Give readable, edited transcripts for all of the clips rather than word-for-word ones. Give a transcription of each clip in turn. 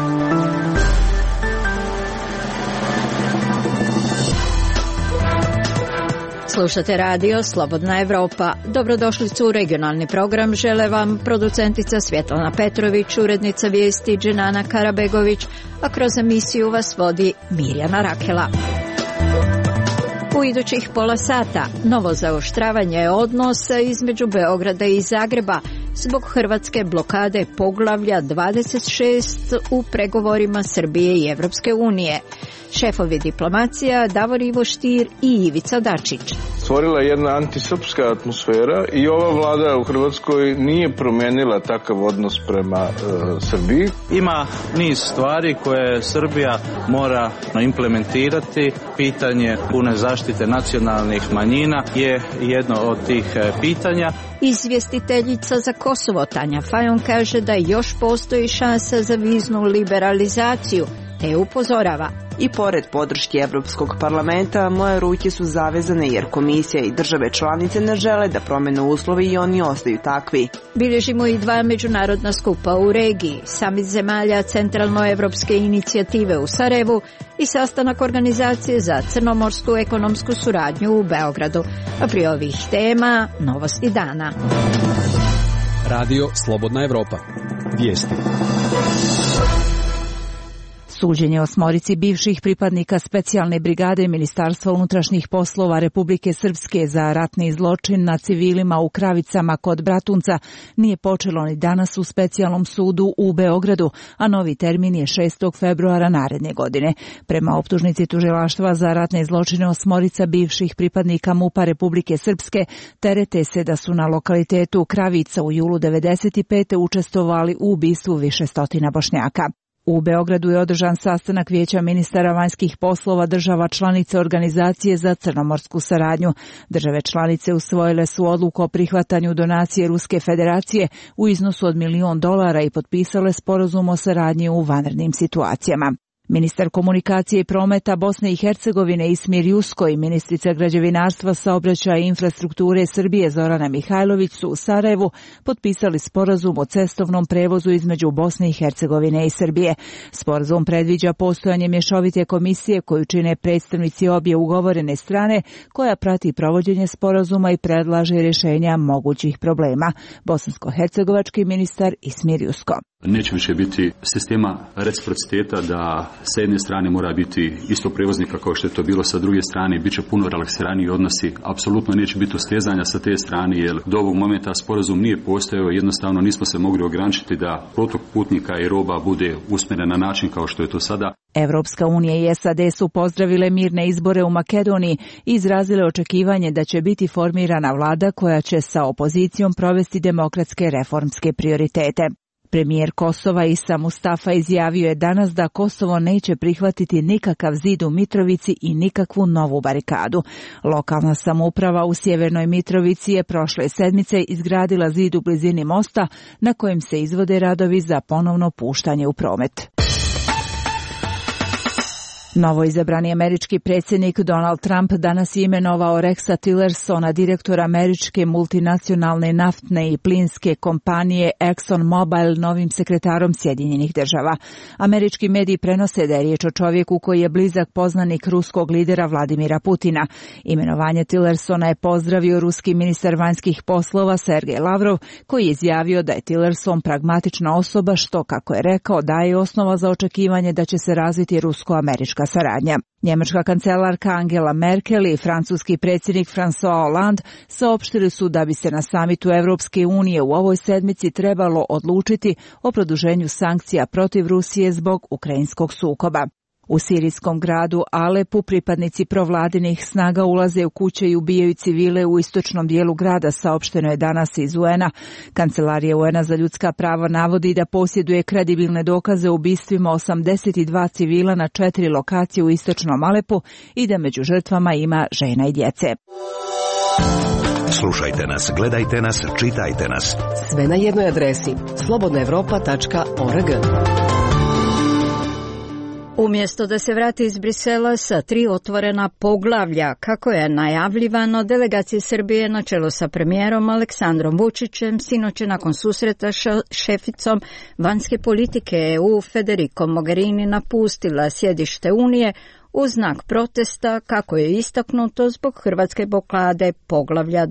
Slušate radio Slobodna Evropa. Dobrodošlicu u regionalni program. Žele vam producentica Svjetlana Petrović, urednica vijesti Dženana Karabegović, a kroz emisiju vas vodi Mirjana Rakela. U idućih pola sata novo zaoštravanje odnosa između Beograda i Zagreba zbog hrvatske blokade poglavlja 26 u pregovorima Srbije i Evropske unije. Šefovi diplomacija Davor Ivo Stier i Ivica Dačić. Stvorila je jedna antisrpska atmosfera i ova vlada u Hrvatskoj nije promenila takav odnos prema Srbiji. Ima niz stvari koje Srbija mora implementirati. Pitanje pune zaštite nacionalnih manjina je jedno od tih pitanja. Izvjestiteljica za Kosovo Tanja Fajon kaže da još postoji šansa za viznu liberalizaciju, te upozorava. I pored podrške Evropskog parlamenta, moje ruke su zavezane jer komisija i države članice ne žele da promene uslove i oni ostaju takvi. Bilježimo i 2 međunarodna skupa u regiji, samit zemalja Centralnoevropske inicijative u Sarajevu i sastanak organizacije za crnomorsku ekonomsku suradnju u Beogradu. A prije ovih tema, novosti dana. Radio Slobodna Evropa. Vijesti. Suđenje 8 bivših pripadnika specijalne brigade Ministarstva unutrašnjih poslova Republike Srpske za ratni zločin na civilima u Kravicama kod Bratunca nije počelo ni danas u specijalnom sudu u Beogradu, a novi termin je 6. februara naredne godine. Prema optužnici tužilaštva za ratne zločine 8 bivših pripadnika MUP-a Republike Srpske terete se da su na lokalitetu Kravica u julu 1995. učestvovali u ubistvu više stotina Bošnjaka. U Beogradu je održan sastanak Vijeća ministara vanjskih poslova država članice Organizacije za crnomorsku saradnju. Države članice usvojile su odluku o prihvatanju donacije Ruske federacije u iznosu od $1 milion i potpisale sporazum o saradnji u vanrednim situacijama. Ministar komunikacije i prometa Bosne i Hercegovine Ismir Jusko i ministrica građevinarstva, saobraćaja i infrastrukture Srbije Zorana Mihajlović su u Sarajevu potpisali sporazum o cestovnom prevozu između Bosne i Hercegovine i Srbije. Sporazum predviđa postojanje mješovite komisije koju čine predstavnici obje ugovorene strane, koja prati provođenje sporazuma i predlaže rješenja mogućih problema. Bosansko-hercegovački ministar Ismir Jusko. Neće više biti sistema reciprociteta da sa jedne strane mora biti isto prevoznika kao što je to bilo sa druge strane, bit će puno relaksiraniji odnosi, apsolutno neće biti ustezanja sa te strane jer do ovog momenta sporazum nije postojao, jednostavno nismo se mogli ograničiti da protok putnika i roba bude usmjeren na način kao što je to sada. Evropska unija i SAD su pozdravile mirne izbore u Makedoniji i izrazile očekivanje da će biti formirana vlada koja će sa opozicijom provesti demokratske reformske prioritete. Premijer Kosova Isa Mustafa izjavio je danas da Kosovo neće prihvatiti nikakav zid u Mitrovici i nikakvu novu barikadu. Lokalna samouprava u Sjevernoj Mitrovici je prošle sedmice izgradila zid u blizini mosta na kojem se izvode radovi za ponovno puštanje u promet. Novoizabrani američki predsjednik Donald Trump danas je imenovao Rexa Tillersona, direktora američke multinacionalne naftne i plinske kompanije ExxonMobil, novim sekretarom Sjedinjenih država. Američki mediji prenose da je riječ o čovjeku koji je blizak poznanik ruskog lidera Vladimira Putina. Imenovanje Tillersona je pozdravio ruski ministar vanjskih poslova Sergej Lavrov, koji je izjavio da je Tillerson pragmatična osoba što, kako je rekao, daje osnova za očekivanje da će se razviti rusko-američka saradnja. Njemačka kancelarka Angela Merkel i francuski predsjednik François Hollande saopštili su da bi se na samitu Evropske unije u ovoj sedmici trebalo odlučiti o produženju sankcija protiv Rusije zbog ukrajinskog sukoba. U sirijskom gradu Alepu pripadnici provladinih snaga ulaze u kuće i ubijaju civile u istočnom dijelu grada, saopšteno je danas iz UN-a. Kancelarija UN-a za ljudska prava navodi da posjeduje kredibilne dokaze o ubistvima 82 civila na 4 lokacije u istočnom Alepu i da među žrtvama ima žena i djece. Slušajte nas, gledajte nas, čitajte nas. Sve na jednoj adresi slobodnaevropa.org. Umjesto da se vrati iz Brisela sa 3 otvorena poglavlja, kako je najavljivano, delegacije Srbije na čelu sa premijerom Aleksandrom Vučićem sinoć je nakon susreta šeficom vanjske politike EU Federico Mogherini napustila sjedište Unije u znak protesta, kako je istaknuto, zbog hrvatske blokade poglavlja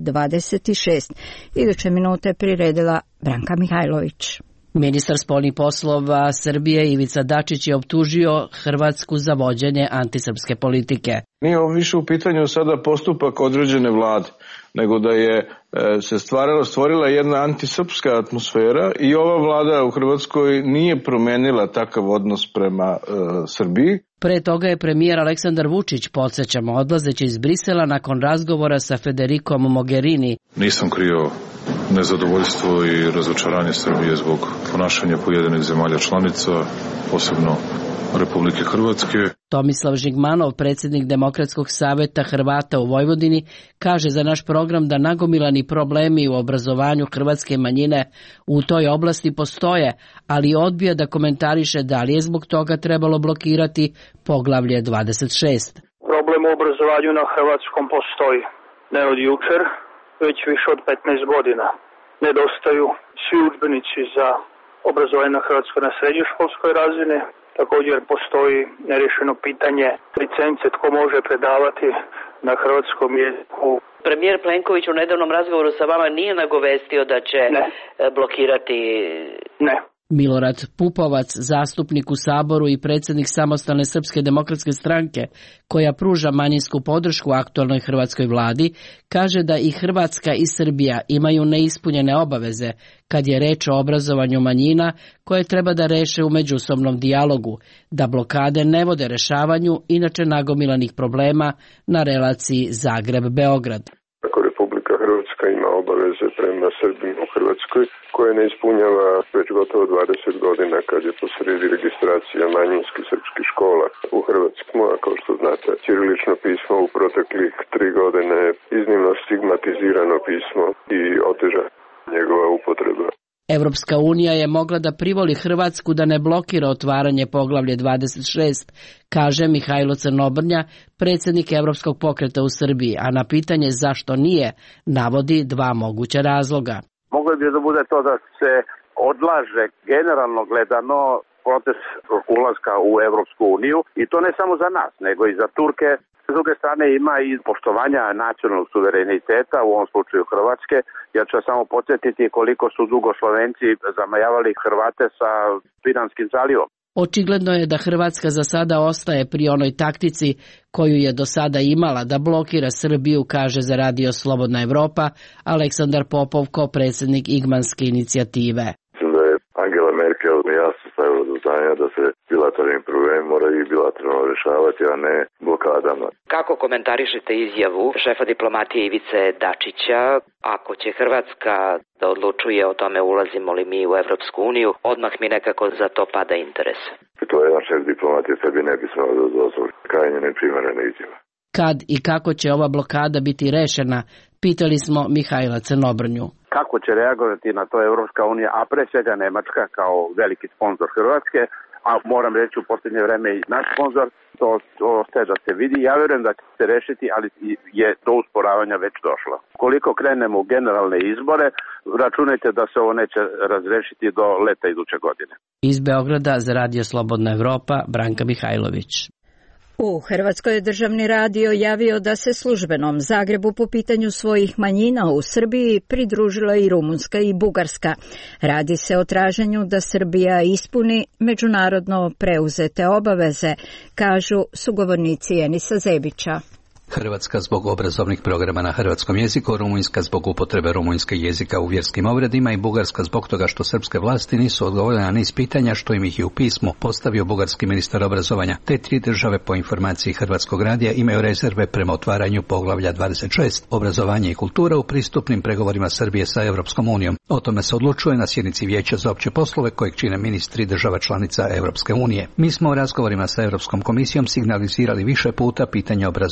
26. Iduće minute priredila Branka Mihajlović. Ministar spoljnih poslova Srbije Ivica Dačić je optužio Hrvatsku za vođenje antisrpske politike. Nije ovo više u pitanju sada postupak određene vlade, nego da je se stvorila jedna antisrpska atmosfera i ova vlada u Hrvatskoj nije promenila takav odnos prema Srbiji. Pre toga je premijer Aleksandar Vučić, podsjećamo, odlazeći iz Brisela nakon razgovora sa Federicom Mogherini. Nisam krio nezadovoljstvo i razočaranje Srbije zbog ponašanja pojedinih zemalja članica, posebno Republike Hrvatske. Tomislav Žigmanov, predsjednik Demokratskog saveta Hrvata u Vojvodini, kaže za naš program da nagomilani problemi u obrazovanju hrvatske manjine u toj oblasti postoje, ali odbija da komentariše da li je zbog toga trebalo blokirati poglavlje 26. Problem u obrazovanju na hrvatskom postoji. Ne od jučer, već više od 15 godina. Nedostaju svi udžbenici za obrazovanje na hrvatskoj na srednjoškolskoj razini. Također postoji nerješeno pitanje licence tko može predavati na hrvatskom jeziku. Premijer Plenković u nedavnom razgovoru sa vama nije nagovestio da će blokirati... Ne. Milorad Pupovac, zastupnik u Saboru i predsjednik Samostalne srpske demokratske stranke, koja pruža manjinsku podršku aktualnoj hrvatskoj vladi, kaže da i Hrvatska i Srbija imaju neispunjene obaveze kad je reč o obrazovanju manjina koje treba da reše u međusobnom dijalogu, da blokade ne vode rešavanju inače nagomilanih problema na relaciji Zagreb-Beograd. Republika Hrvatska ima obaveze prema Srbima u Hrvatskoj koje ne ispunjava već gotovo 20 godina kad je posredi registracija manjinskih srpskih škola u Hrvatskoj. A kao što znate, ćirilično pismo u proteklih 3 godine je iznimno stigmatizirano pismo i oteža njegova upotreba. Evropska unija je mogla da privoli Hrvatsku da ne blokira otvaranje poglavlje 26, kaže Mihajlo Crnobrnja, predsjednik Evropskog pokreta u Srbiji, a na pitanje zašto nije, navodi 2 moguća razloga. Moglo bi da bude to da se odlaže generalno gledano proces ulaska u Evropsku uniju i to ne samo za nas, nego i za Turke. S druge strane ima i poštovanja nacionalnog suvereniteta, u ovom slučaju Hrvatske. Ja ću samo podsjetiti koliko su dugo Slovenci zamajavali Hrvate sa Piranskim zalivom. Očigledno je da Hrvatska za sada ostaje pri onoj taktici koju je do sada imala, da blokira Srbiju, kaže za Radio Slobodna Evropa Aleksandar Popov, ko predsjednik Igmanske inicijative. Mislim da je Angela Merkel jasno stavila do znanja da se bilateralni problemi moraju i bilateralno rešavati, a ne blokadama. Kako komentarišete izjavu šefa diplomatije Ivice Dačića, ako će Hrvatska da odlučuje o tome ulazimo li mi u Evropsku uniju, odmah mi nekako za to pada interes? To je jedan šef diplomatije sebi ne bi smelo da dozvoli, krajnje neprimerena izjava. Kad i kako će ova blokada biti rešena, pitali smo Mihajla Crnobrnju. Kako će reagovati na to Evropska unija, a pre svega Nemačka kao veliki sponsor Hrvatske, a moram reći u posljednje vreme i naš sponsor, to ostaje da se vidi. Ja vjerujem da će se rešiti, ali je do usporavanja već došlo. Koliko krenemo u generalne izbore, računajte da se ovo neće razrešiti do leta iduće godine. Iz Beograda za Radio Slobodna Evropa, Branka Mihajlović. U Hrvatskoj je državni radio javio da se službenom Zagrebu po pitanju svojih manjina u Srbiji pridružila i Rumunjska i Bugarska. Radi se o traženju da Srbija ispuni međunarodno preuzete obaveze, kažu sugovornici Enisa Zebića. Hrvatska zbog obrazovnih programa na hrvatskom jeziku, Rumunjska zbog upotrebe rumunjskog jezika u vjerskim obredima i Bugarska zbog toga što srpske vlasti nisu odgovorile na niz pitanja što im ih je u pismu postavio bugarski ministar obrazovanja. Te 3 države po informaciji Hrvatskog radija imaju rezerve prema otvaranju poglavlja 26, obrazovanje i kultura u pristupnim pregovorima Srbije sa Europskom unijom. O tome se odlučuje na sjednici Vijeća za opće poslove kojeg čine ministri država članica Europske unije. Mi smo u razgovorima sa Europskom komisijom signalizirali više puta pitanje obrazovanja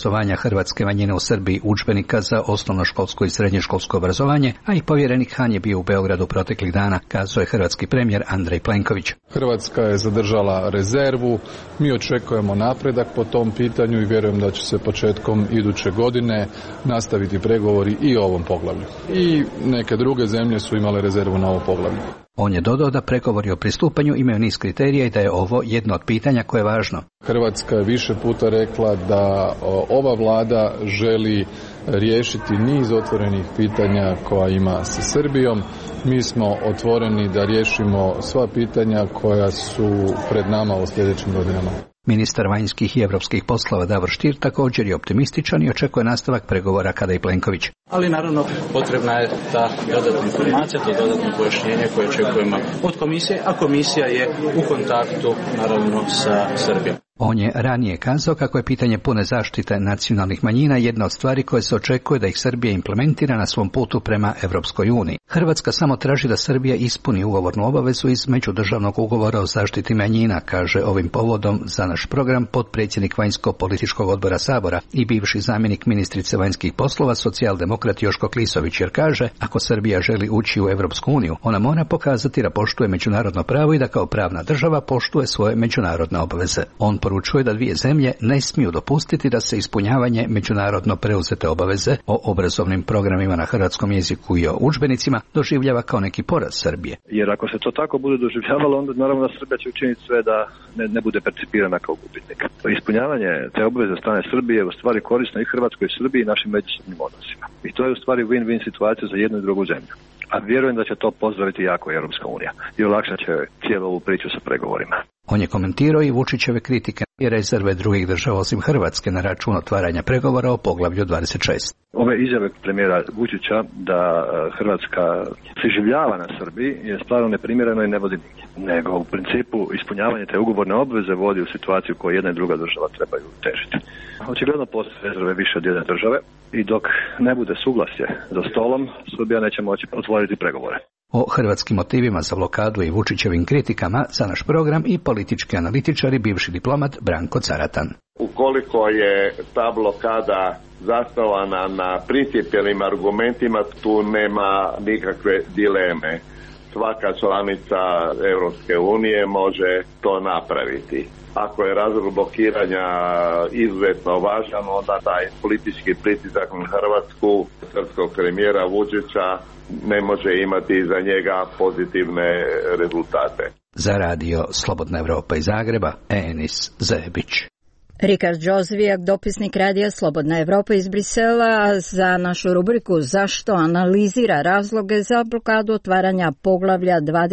hrvatske manjine u Srbiji udžbenika za osnovnoškolsko i srednjoškolsko obrazovanje, a i povjerenik Han je bio u Beogradu proteklih dana, kazao je hrvatski premijer Andrej Plenković. Hrvatska je zadržala rezervu, mi očekujemo napredak po tom pitanju i vjerujem da će se početkom iduće godine nastaviti pregovori i o ovom poglavlju. I neke druge zemlje su imale rezervu na ovo poglavlje. On je dodao da pregovori o pristupanju imaju niz kriterija i da je ovo jedno od pitanja koje je važno. Hrvatska je više puta rekla da ova vlada želi riješiti niz otvorenih pitanja koja ima sa Srbijom. Mi smo otvoreni da riješimo sva pitanja koja su pred nama u sljedećim godinama. Ministar vanjskih i europskih poslova Davor Stier također je optimističan i očekuje nastavak pregovora kada i Plenković. Ali naravno potrebna je ta dodatna informacija, to dodatno pojašnjenje koje očekujemo od komisije, a komisija je u kontaktu naravno sa Srbijom. On je ranije kazao kako je pitanje pune zaštite nacionalnih manjina jedna od stvari koje se očekuje da ih Srbija implementira na svom putu prema Europskoj uniji. Hrvatska samo traži da Srbija ispuni ugovornu obavezu iz međudržavnog ugovora o zaštiti manjina, kaže ovim povodom za naš program potpredsjednik vanjsko-političkog odbora Sabora i bivši zamjenik ministrice vanjskih poslova socijaldemokrat Joško Klisović, jer kaže ako Srbija želi ući u Europsku uniju, ona mora pokazati da poštuje međunarodno pravo i da kao pravna država poštuje svoje međunarodne obaveze. On poručuje da dvije zemlje ne smiju dopustiti da se ispunjavanje međunarodno preuzete obaveze o obrazovnim programima na hrvatskom jeziku i o udžbenicima doživljava kao neki poraz Srbije. Jer ako se to tako bude doživljavalo, onda naravno da Srbija će učiniti sve da ne bude percipirana kao gubitnik. Ispunjavanje te obaveze strane Srbije je u stvari korisno i Hrvatskoj i Srbiji i našim međusobnim odnosima. I to je u stvari win-win situacija za jednu i drugu zemlju. A vjerujem da će to pozdraviti jako Europska unija i olakšat će cijelu ovu priču sa pregovorima. On je komentirao i Vučićeve kritike i rezerve drugih država osim Hrvatske na račun otvaranja pregovora o poglavlju 26. Ove izjave premijera Vučića da Hrvatska preživljava na Srbiji je stvarno neprimjereno i ne vodi nigdje. Nego u principu ispunjavanje te ugovorne obveze vodi u situaciju koju jedna i druga država trebaju težiti. Očigledno postoje rezerve više od jedne države i dok ne bude suglasje za stolom, Srbija neće moći otvoriti pregovore. O hrvatskim motivima za blokadu i Vučićevim kritikama za naš program i politički analitičar i bivši diplomat Branko Caratan. Ukoliko je ta blokada zasnovana na principijelnim argumentima, tu nema nikakve dileme. Svaka članica Europske unije može to napraviti. Ako je razlog blokiranja izuzetno važan, onda taj politički pritisak na Hrvatsku srpskog premijera Vučića ne može imati za njega pozitivne rezultate. Za radio Slobodna Evropa iz Zagreba, Enis Zebić. Rikard Đozvijak, dopisnik radija Slobodna Evropa iz Brisela, za našu rubriku Zašto analizira razloge za blokadu otvaranja poglavlja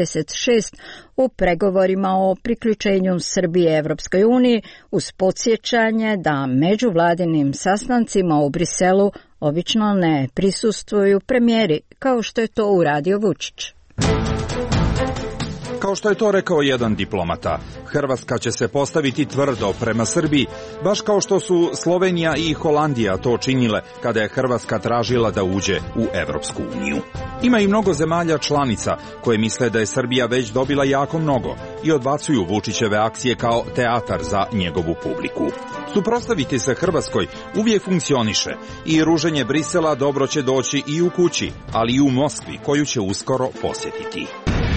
26 u pregovorima o priključenju Srbije Evropskoj uniji, uz podsjećanje da međuvladinim sastancima u Briselu obično ne prisustvuju premijeri, kao što je to uradio Vučić. Kao što je to rekao jedan diplomata, Hrvatska će se postaviti tvrdo prema Srbiji, baš kao što su Slovenija i Holandija to činile kada je Hrvatska tražila da uđe u Evropsku uniju. Ima i mnogo zemalja članica koje misle da je Srbija već dobila jako mnogo i odbacuju Vučićeve akcije kao teatar za njegovu publiku. Suprotstaviti se Hrvatskoj uvijek funkcioniše i ruženje Brisela dobro će doći i u kući, ali i u Moskvi, koju će uskoro posjetiti.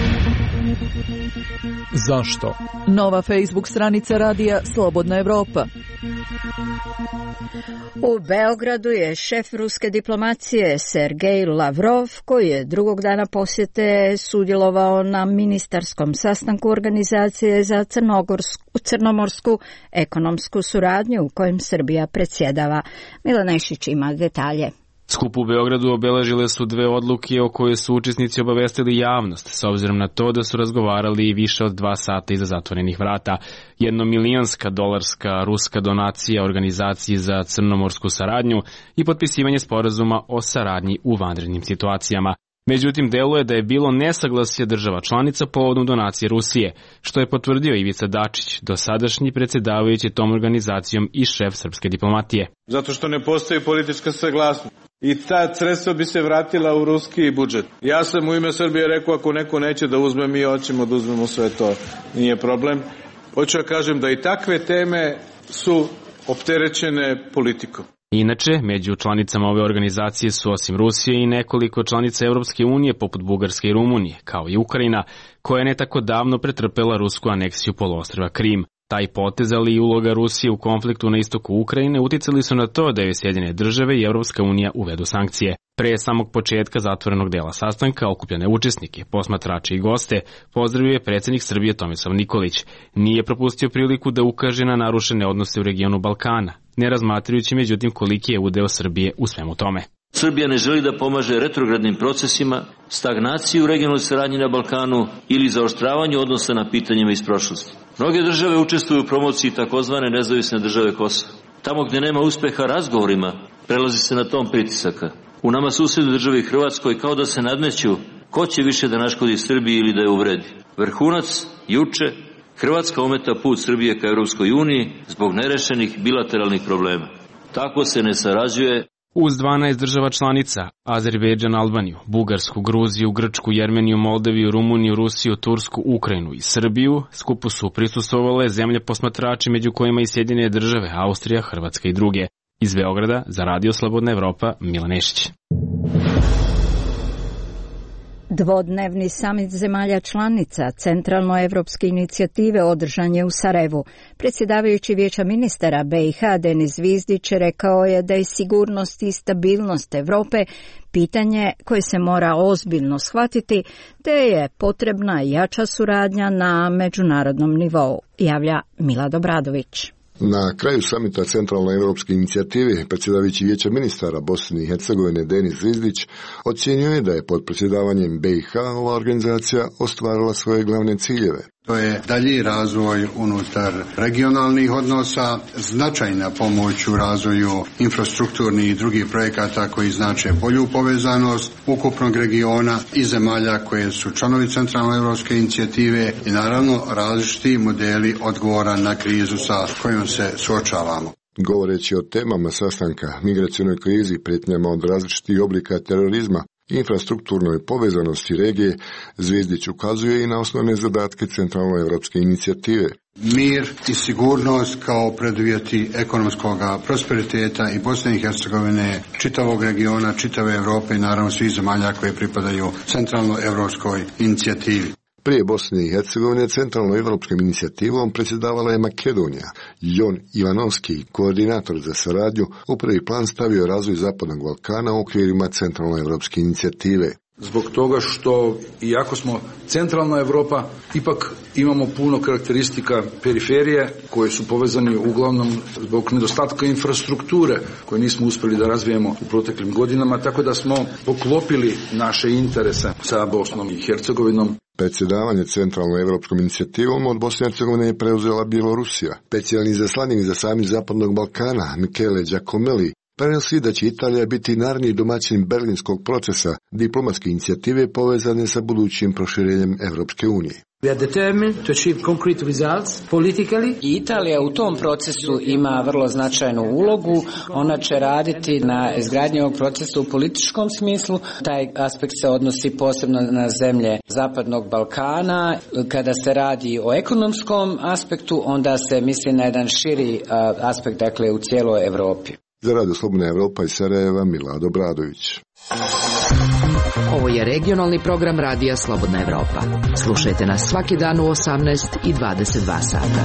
Zašto? Nova Facebook stranica radija Slobodna Evropa. U Beogradu je šef ruske diplomacije Sergej Lavrov, koji je drugog dana posjete sudjelovao na ministarskom sastanku Organizacije za crnomorsku ekonomsku suradnju u kojem Srbija predsjedava. Mila Nešić ima detalje. Skup u Beogradu obeležile su dve odluke o koje su učesnici obavestili javnost, s obzirom na to da su razgovarali više od 2 sata iza zatvorenih vrata. $1.000.000 ruska donacija Organizaciji za crnomorsku saradnju i potpisivanje sporazuma o saradnji u vanrednim situacijama. Međutim, deluje da je bilo nesaglasje država članica povodom donacije Rusije, što je potvrdio Ivica Dačić, dosadašnji predsjedavajući tom organizacijom i šef srpske diplomatije. Zato što ne postoji politička saglasnost. I ta sredstva bi se vratila u ruski budžet. Ja sam u ime Srbije rekao, ako neko neće da uzme, mi hoćemo da uzmemo sve to. Nije problem. Hoću da kažem da i takve teme su opterećene politikom. Inače, među članicama ove organizacije su osim Rusije i nekoliko članica Europske unije poput Bugarske i Rumunije, kao i Ukrajina, koja je ne tako davno pretrpela rusku aneksiju poluostrva Krim. Taj potez, ali i uloga Rusije u konfliktu na istoku Ukrajine uticali su na to da joj Sjedinjene države i Europska unija uvedu sankcije. Pre samog početka zatvorenog dela sastanka okupljene učesnike, posmatrače i goste pozdravio je predsjednik Srbije Tomislav Nikolić. Nije propustio priliku da ukaže na narušene odnose u regionu Balkana, ne razmatrajući međutim koliki je udeo Srbije u svemu tome. Srbija ne želi da pomaže retrogradnim procesima, stagnaciji u regionalnoj saradnji na Balkanu ili zaoštravanju odnosa na pitanjima iz prošlosti. Mnoge države učestvuju u promociji takozvane nezavisne države Kosova. Tamo gdje nema uspeha razgovorima, prelazi se na tom pritisaka. U nama susjednoj državi Hrvatskoj kao da se nadmeću ko će više da naškodi Srbiji ili da je uvredi. Vrhunac, juče, Hrvatska ometa put Srbije ka Europskoj uniji zbog nerešenih bilateralnih problema. Tako se ne sarađuje. Uz 12 država članica, Azerbejdžan, Albaniju, Bugarsku, Gruziju, Grčku, Jermeniju, Moldaviju, Rumuniju, Rusiju, Tursku, Ukrajinu i Srbiju, skupu su prisustvovale zemlje posmatrači među kojima i Sjedinjene države, Austrija, Hrvatska i druge. Iz Beograda za Radio Slobodna Evropa, Milan Nešić. Dvodnevni samit zemalja članica Centralnoevropske inicijative održan je u Sarajevu. Predsjedavajući Vijeća ministara BiH Denis Zvizdić rekao je da je sigurnost i stabilnost Europe pitanje koje se mora ozbiljno shvatiti, te je potrebna jača suradnja na međunarodnom nivou, javlja Milad Obradović. Na kraju samita Centralnoevropske inicijative predsjedavajući Vijeća ministara Bosne i Hercegovine Denis Zvizdić ocijenio je da je pod predsjedavanjem BiH ova organizacija ostvarila svoje glavne ciljeve. To je dalji razvoj unutar regionalnih odnosa, značajna pomoć u razvoju infrastrukturnih i drugih projekata koji znače bolju povezanost ukupnog regiona i zemalja koje su članovi Centralnoevropske inicijative i naravno različiti modeli odgovora na krizu sa kojom se suočavamo. Govoreći o temama sastanka, migracionoj krizi, prijetnjama od različitih oblika terorizma, infrastrukturnoj povezanosti regije, Zvizdić ukazuje i na osnovne zadatke Centralnoevropske inicijative. Mir i sigurnost kao preduvjeti ekonomskog prosperiteta i Bosne i Hercegovine, čitavog regiona, čitave Europe i naravno svih zemalja koje pripadaju Centralnoevropskoj inicijativi. Prije Bosne i Hercegovine Centralnoevropskom inicijativom predsjedavala je Makedonija. Jon Ivanovski, koordinator za saradnju, u prvi plan stavio razvoj Zapadnog Balkana u okvirima Centralnoevropske inicijative. Zbog toga što, iako smo centralna Europa, ipak imamo puno karakteristika periferije koje su povezani uglavnom zbog nedostatka infrastrukture koje nismo uspjeli da razvijemo u proteklim godinama, tako da smo poklopili naše interese sa Bosnom i Hercegovinom. Predsjedavanje Centralnoevropskom inicijativom od Bosne i Hercegovine je preuzela Bjelorusija. Specijalni izaslanik za samit Zapadnog Balkana, Michele Giacomelli, prenosi da će Italija biti naredni domaćin berlinskog procesa diplomatske inicijative povezane sa budućim proširenjem Evropske unije. Italija u tom procesu ima vrlo značajnu ulogu. Ona će raditi na izgradnji ovog procesa u političkom smislu. Taj aspekt se odnosi posebno na zemlje Zapadnog Balkana. Kada se radi o ekonomskom aspektu, onda se misli na jedan širi aspekt, dakle u cijeloj Europi. Za Radio Slobodna Evropa iz Sarajeva, Milad Obradović. Ovo je regionalni program Radija Slobodna Evropa. Slušajte nas svaki dan u 18 i 22 sata.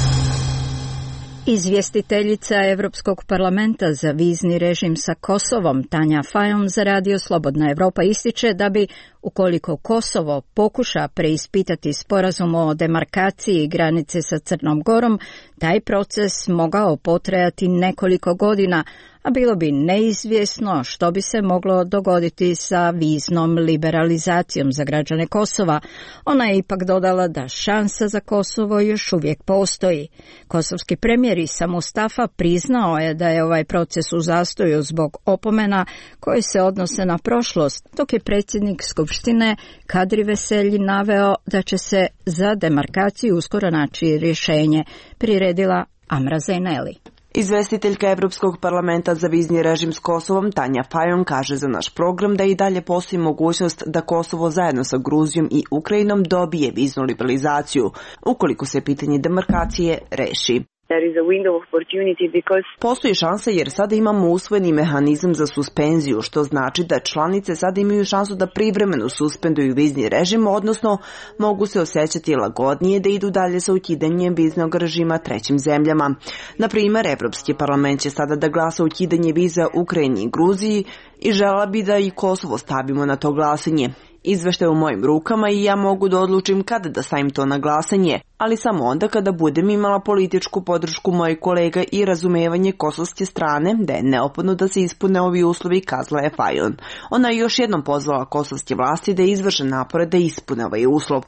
Izvjestiteljica Europskog parlamenta za vizni režim sa Kosovom, Tanja Fajon, za Radio Slobodna Evropa ističe da bi, ukoliko Kosovo pokuša preispitati sporazum o demarkaciji granice sa Crnom Gorom, taj proces mogao potrajati nekoliko godina, a bilo bi neizvjesno što bi se moglo dogoditi sa viznom liberalizacijom za građane Kosova. Ona je ipak dodala da šansa za Kosovo još uvijek postoji. Kosovski premijer Isa Mustafa priznao je da je ovaj proces u zastoju zbog opomena koje se odnose na prošlost, dok je predsjednik Skupštine Kadri Veselji naveo da će se za demarkaciju uskoro naći rješenje, priredila Amra Zaineli. Izvestiteljka Europskog parlamenta za vizni režim s Kosovom Tanja Fajon kaže za naš program da i dalje postoji mogućnost da Kosovo zajedno sa Gruzijom i Ukrajinom dobije viznu liberalizaciju, ukoliko se pitanje demarkacije reši. Postoji šansa jer sada imamo usvojeni mehanizam za suspenziju, što znači da članice sada imaju šansu da privremeno suspenduju vizni režim, odnosno mogu se osjećati lagodnije da idu dalje sa ukidanjem viznog režima trećim zemljama. Na primjer, Evropski parlament će sada da glasa ukidanje viza Ukrajini i Gruziji i žela bi da i Kosovo stavimo na to glasanje. Izveštaj u mojim rukama i ja mogu da odlučim kada da stavim to na glasanje, ali samo onda kada budem imala političku podršku mojih kolega i razumevanje kosovske strane da je neophodno da se ispune ovi uslovi, kazala je Fajon. Ona je još jednom pozvala kosovske vlasti da izvrše napore da ispune ovaj uslov.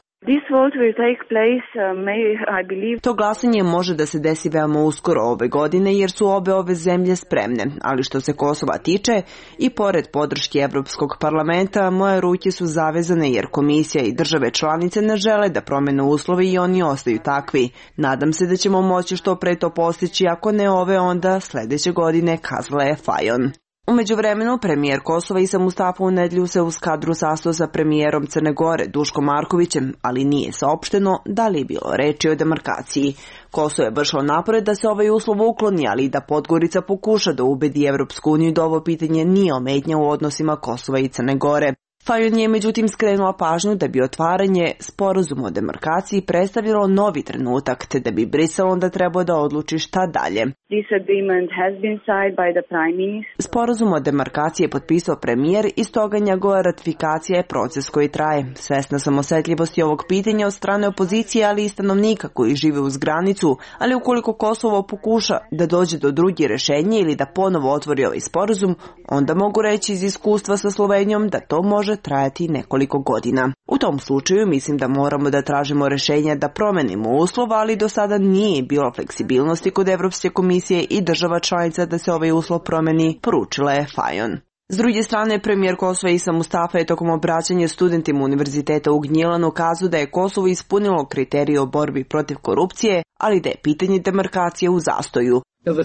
To glasanje može da se desi veoma uskoro ove godine jer su ove zemlje spremne, ali što se Kosova tiče, i pored podrške Evropskog parlamenta, moje ruke su zavezane jer komisija i države članice ne žele da promene uslove i oni ostaju takvi. Nadam se da ćemo moći što pre to postići, ako ne ove onda sledeće godine, kazala je Fajon. U međuvremenu, premijer Kosova Isa Mustafa u nedjelju se uz kadru sastao sa premijerom Crne Gore Duškom Markovićem, ali nije saopšteno da li je bilo reči o demarkaciji. Kosovo je vršilo napore da se ovaj uslov ukloni, ali i da Podgorica pokuša da ubedi Evropsku uniju da ovo pitanje nije ometnja u odnosima Kosova i Crne Gore. Fajon je međutim skrenula pažnju da bi otvaranje sporazuma o demarkaciji predstavljalo novi trenutak, te da bi Brisel onda trebao da odluči šta dalje. Sporazum o demarkaciji je potpisao premijer i stoga njegova ratifikacija je proces koji traje. Svesna sam osetljivosti ovog pitanja od strane opozicije, ali i stanovnika koji žive uz granicu, ali ukoliko Kosovo pokuša da dođe do druge rešenje ili da ponovo otvori ovaj sporazum, onda mogu reći iz iskustva sa Slovenijom da to može trajati nekoliko godina. U tom slučaju mislim da moramo da tražimo rešenja da promenimo uslov, ali do sada nije bilo fleksibilnosti kod Evropske komisije i država članica da se ovaj uslov promeni, poručila je Fajon. S druge strane, premijer Kosova Isa Mustafa je tokom obraćanja studentima Univerziteta u Gnjilanu kazao da je Kosovo ispunilo kriterije o borbi protiv korupcije, ali da je pitanje demarkacije u zastoju.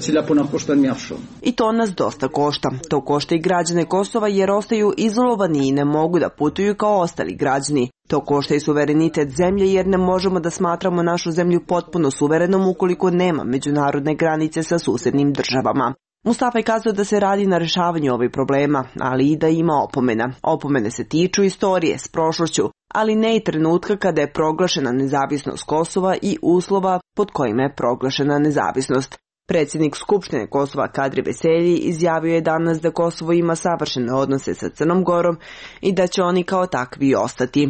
I to nas dosta košta. To košta i građane Kosova jer ostaju izolovani i ne mogu da putuju kao ostali građani. To košta i suverenitet zemlje jer ne možemo da smatramo našu zemlju potpuno suverenom ukoliko nema međunarodne granice sa susednim državama. Mustafa je kazao da se radi na rešavanju ovih problema, ali i da ima opomena. Opomene se tiču istorije s prošlošću, ali ne i trenutka kada je proglašena nezavisnost Kosova i uslova pod kojima je proglašena nezavisnost. Predsjednik Skupštine Kosova Kadri Veselji izjavio je danas da Kosovo ima savršene odnose sa Crnom Gorom i da će oni kao takvi ostati.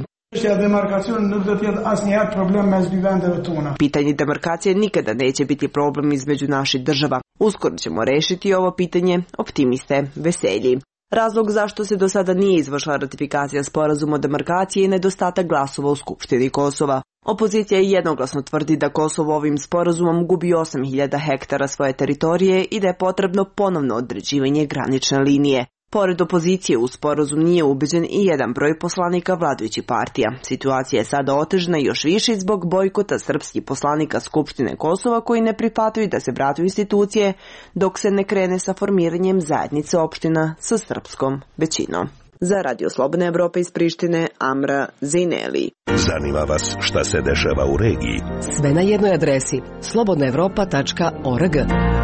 Pitanje demarkacije nikada neće biti problem između naših država. Uskoro ćemo rešiti ovo pitanje, optimiste Veselji. Razlog zašto se do sada nije izvršila ratifikacija sporazuma o demarkaciji je nedostatak glasova u Skupštini Kosova. Opozicija jednoglasno tvrdi da Kosovo ovim sporazumom gubi 8.000 hektara svoje teritorije i da je potrebno ponovno određivanje granične linije. Pored opozicije u sporazum nije ubeđen i jedan broj poslanika vladajućih partija. Situacija je sada otežana još više zbog bojkota srpskih poslanika Skupštine Kosova koji ne prihvataju da se vrate u institucije dok se ne krene sa formiranjem zajednice opština sa srpskom većinom. Za Radio Slobodna Evropa iz Prištine, Amra Zineli. Zanima vas šta se dešava u regiji? Sve na jednoj adresi slobodnaevropa.org.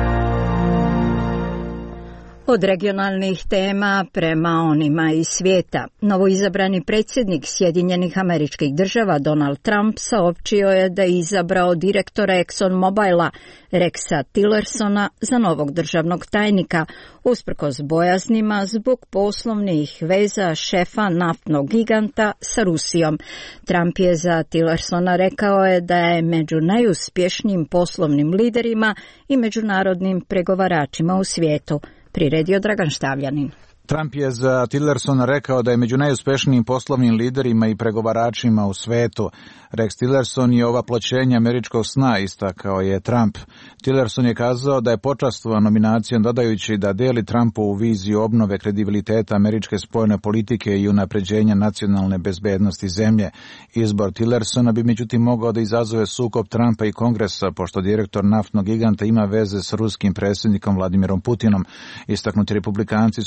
Od regionalnih tema prema onima iz svijeta. Novoizabrani predsjednik Sjedinjenih Američkih Država Donald Trump saopćio je da je izabrao direktora ExxonMobila Rexa Tillersona za novog državnog tajnika, usprkos bojaznima zbog poslovnih veza šefa naftnog giganta sa Rusijom. Trump je za Tillersona rekao je da je među najuspješnijim poslovnim liderima i međunarodnim pregovaračima u svijetu. Priredio Dragan Štavljanin. Trump je za Tillersona rekao da je među najuspešnijim poslovnim liderima i pregovaračima u svetu. Rex Tillerson je ovaploćenje američkog sna, istakao je Trump. Tillerson je kazao da je počastvovan nominacijom dodajući da deli Trumpovu viziju obnove kredibiliteta američke spoljne politike i unapređenja nacionalne bezbednosti zemlje. Izbor Tillersona bi međutim mogao da izazove sukob Trumpa i Kongresa, pošto direktor naftnog giganta ima veze s ruskim predsjednikom Vladimirom Putinom. Istaknuti republikanci su već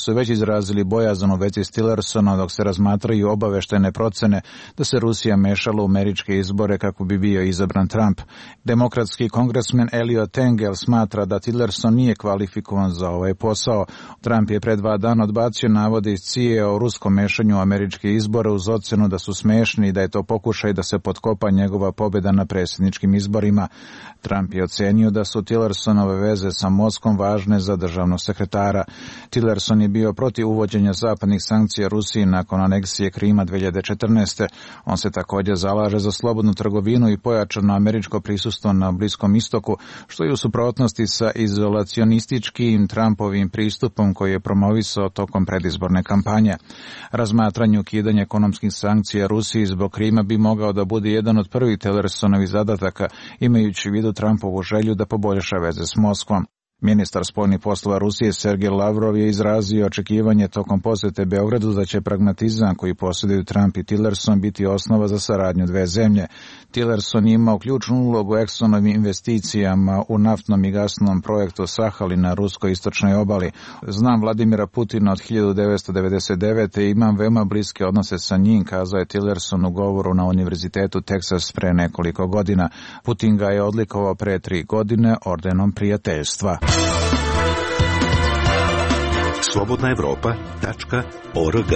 izrazili bojazan u vezi s Tillersonom dok se razmatraju obaveštajne procene da se Rusija mešala u američke izbore kako bi bio izabran Trump. Demokratski kongresmen Eliot Engel smatra da Tillerson nije kvalifikovan za ovaj posao. Trump je pre 2 dana odbacio navode iz CIA o ruskom mešanju u američke izbore uz ocenu da su smešni i da je to pokušaj da se potkopa njegova pobjeda na predsjedničkim izborima. Trump je ocenio da su Tillersonove veze sa Moskvom važne za državnog sekretara. Tillerson je bio protiv uvođenja zapadnih sankcija Rusiji nakon aneksije Krima 2014. On se također zalaže za slobodnu trgovinu i pojačano američko prisustvo na Bliskom istoku, što je u suprotnosti sa izolacionističkim Trumpovim pristupom koji je promovisao tokom predizborne kampanje. Razmatranje ukidanja ekonomskih sankcija Rusiji zbog Krima bi mogao da bude jedan od prvih Tillersonovih zadataka, imajući u vidu Trumpovu želju da poboljša veze s Moskvom. Ministar spoljnih poslova Rusije Sergej Lavrov je izrazio očekivanje tokom posjete Beogradu da će pragmatizam koji posjeduju Trump i Tillerson biti osnova za saradnju dve zemlje. Tillerson je imao ključnu ulogu u Exxonovim investicijama u naftnom i gasnom projektu Sahalin na ruskoj istočnoj obali. Znam Vladimira Putina od 1999. i imam veoma bliske odnose sa njim, kazao je Tillerson u govoru na Univerzitetu Texas pre nekoliko godina. Putin ga je odlikovao pre 3 godine ordenom prijateljstva. slobodnaevropa.org.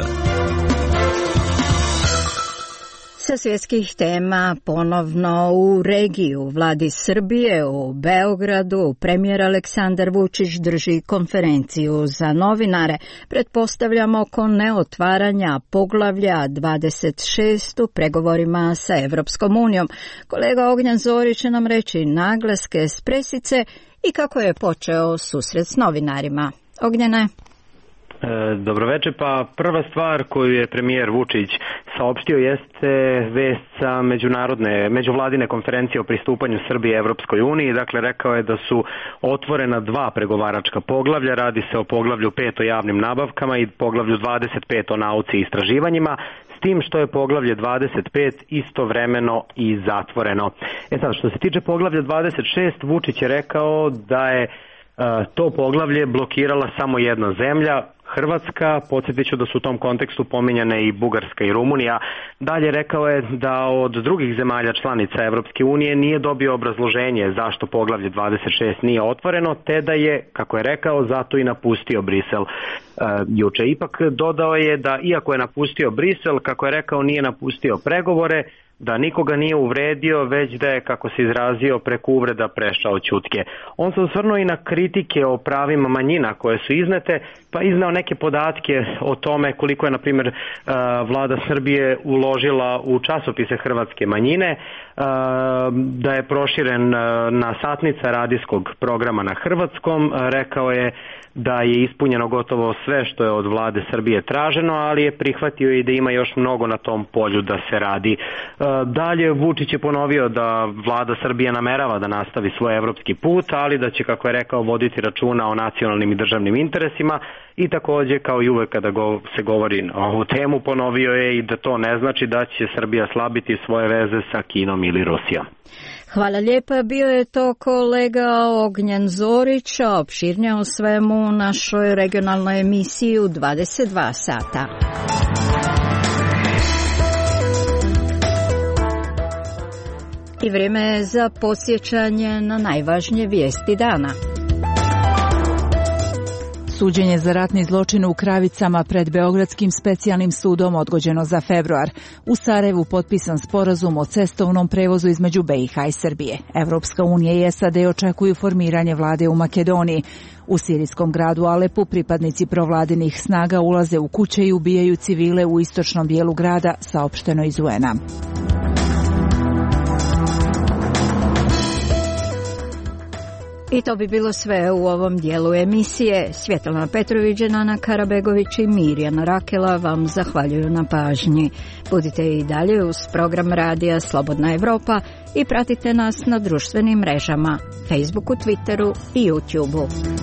Sa svjetskih tema ponovno u regiju. Vladi Srbije u Beogradu premijer Aleksandar Vučić drži konferenciju za novinare. Pretpostavljamo oko neotvaranja poglavlja 26 u pregovorima sa Evropskom unijom. Kolega Ognjan Zorić će nam reći naglaske s presice i kako je počeo susret s novinarima. Ognjene? Dobroveče, pa prva stvar koju je premijer Vučić saopštio jeste vest sa međuvladine konferencije o pristupanju Srbije Evropskoj uniji. Dakle, rekao je da su otvorena 2 pregovaračka poglavlja, radi se o poglavlju 5 o javnim nabavkama i poglavlju 25 o nauci i istraživanjima, s tim što je poglavlje 25 istovremeno i zatvoreno. Sad, što se tiče poglavlja 26, Vučić je rekao da je to poglavlje blokirala samo jedna zemlja, Hrvatska. Podsjetit ću da su u tom kontekstu pominjane i Bugarska i Rumunija. Dalje rekao je da od drugih zemalja članica Evropske unije nije dobio obrazloženje zašto poglavlje 26 nije otvoreno, te da je, kako je rekao, zato i napustio Brisel juče. Ipak dodao je da iako je napustio Brisel, kako je rekao, nije napustio pregovore, da nikoga nije uvredio, već da je, kako se izrazio, preko uvreda prešao ćutke. On se osvrnuo i na kritike o pravima manjina koje su iznete, pa izneo neke podatke o tome koliko je, na primjer, vlada Srbije uložila u časopise hrvatske manjine, da je proširen na satnica radijskog programa na hrvatskom. Rekao je da je ispunjeno gotovo sve što je od vlade Srbije traženo, ali je prihvatio i da ima još mnogo na tom polju da se radi. Dalje, Vučić je ponovio da vlada Srbije namerava da nastavi svoj evropski put, ali da će, kako je rekao, voditi računa o nacionalnim i državnim interesima i također, kao i uvek kada se govori o ovu temu, ponovio je i da to ne znači da će Srbija slabiti svoje veze sa Kinom ili Rusijom. Hvala lijepa, bio je to kolega Ognjan Zorić, opširnije o svemu u našoj regionalnoj emisiji u 22 sata. I vrijeme je za podsjećanje na najvažnije vijesti dana. Suđenje za ratni zločin u Kravicama pred Beogradskim specijalnim sudom odgođeno za februar. U Sarajevu potpisan sporazum o cestovnom prevozu između BiH i Srbije. Evropska unija i SAD očekuju formiranje vlade u Makedoniji. U sirijskom gradu Alepu pripadnici provladinih snaga ulaze u kuće i ubijaju civile u istočnom dijelu grada, saopšteno iz UN-a. I to bi bilo sve u ovom dijelu emisije. Svjetlana Petrović, Nana Karabegović i Mirjana Rakela vam zahvaljuju na pažnji. Budite i dalje uz program radija Slobodna Evropa i pratite nas na društvenim mrežama, Facebooku, Twitteru i YouTubeu.